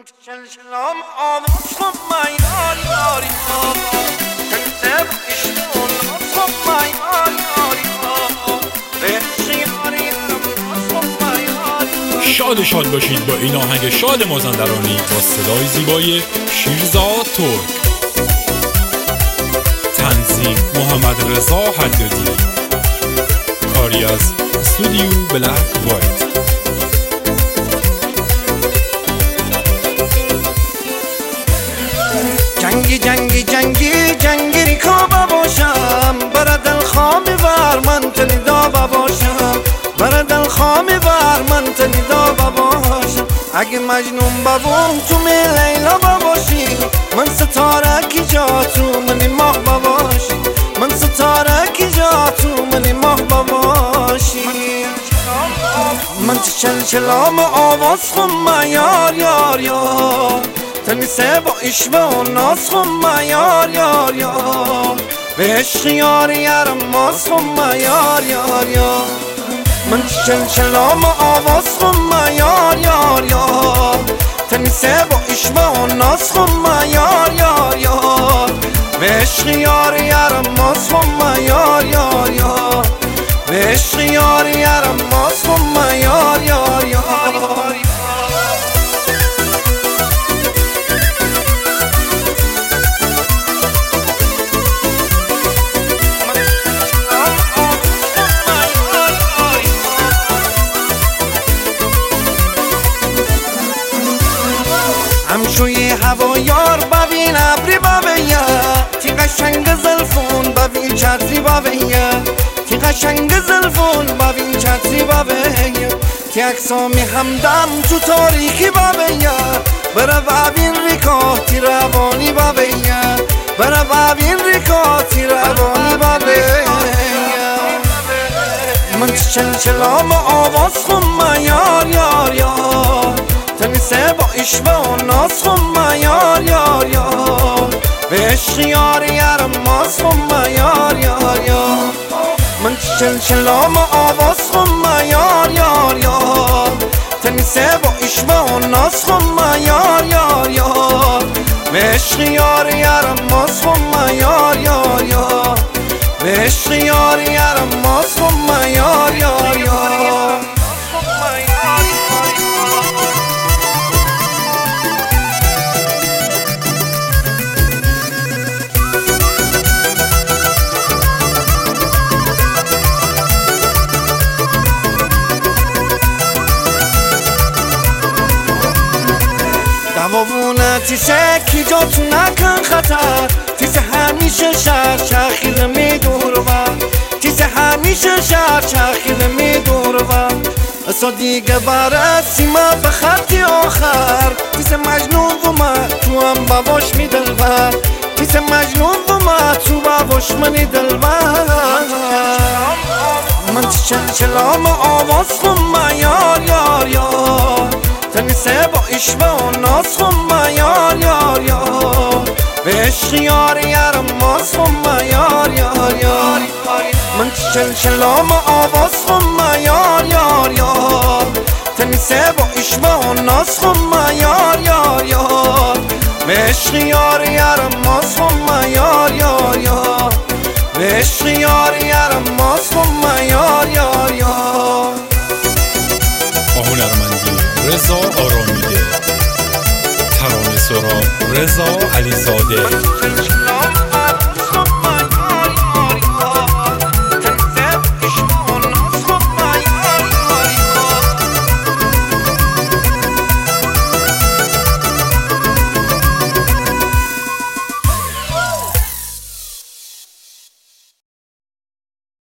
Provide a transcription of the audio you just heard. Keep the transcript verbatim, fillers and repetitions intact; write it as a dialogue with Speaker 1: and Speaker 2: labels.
Speaker 1: شلشلام آواز خب من یار یاری ها تنسب اشتون خب من یار یاری ها بهشی یاری خب من یاری.
Speaker 2: شاد شاد باشید با این آهنگ شاد مازندرانی با صدای زیبای شیرزاد ترک. تنظیم محمد رضا حدادی. کاری از استودیو بلک وایت.
Speaker 1: جنگی جنگی جنگی جنگی ریکابا باشم برا دل خامی ور من تنی دابا باشم برا دل خامی ور من تنی دابا باشم. اگه مجنون بابم تو می لیلا باشی من ستاره کی جا تو منی ماه باشی من ستاره کی جا تو منی ماه باشی. من چلچلام آواز خم یار یار یار تنیسه با عشوه و ناز خم یار یار یار به عشق یار یارم ماز خم یار یار یار. من چلچلام آواز خم یار یار یار تنیسه با عشوه و ناز خم یار یار یار به عشق یار یارم ماز خم یار یار یار به عشق یار یارم ماز خم یار یار یار. همشوی هوا یار ببین ابری ببینه تی قشنگ زلفون ببین چتری ببینه تی قشنگ زلفون ببین چتری ببینه تی اکسامی همدم تو تاریکی ببینه برا ببین ریکا تی روانی ببینه برا ببین ریکا تی روانی ببینه. من چلچلام آواز خم یار یار یار تنیسه با عشوه و ناز خم یار یار یار به عشق یار یارم ماز خم یار یار یار. من چلچلام آواز خم یار یار یار تنیسه با عشوه و ناز خم یار یار یار به عشق یار یارم ماز خم یار یار یار به عشق یار یارم ماز خم یار یار یار. دوونه تیسه کی جا تو نکن خطر تیسه همیشه شهر چرخیده می دور و تیسه همیشه شهر چرخیده می دور و اصلا دیگه برسی ما به خطی آخر تیسه مجنون و من تو هم باباش می دلبر تیسه مجنون و من تو باباش منی دلبر. من چلچلام آواز خم یار یار یار تنیسه با عشوه و ناز خم یار یار یار به عشق یار یارم ماز خم یار یار یار. من چلچلام آواز خم یار یار یار تنیسه با عشوه و ناز خم یار یار یار به عشق یار یارم ماز خم یار یار یار به عشق یار یارم ماز خم یار یار یار.
Speaker 2: هنرمندی رضا آرامیده. ترانه سرا رضا علیزاده.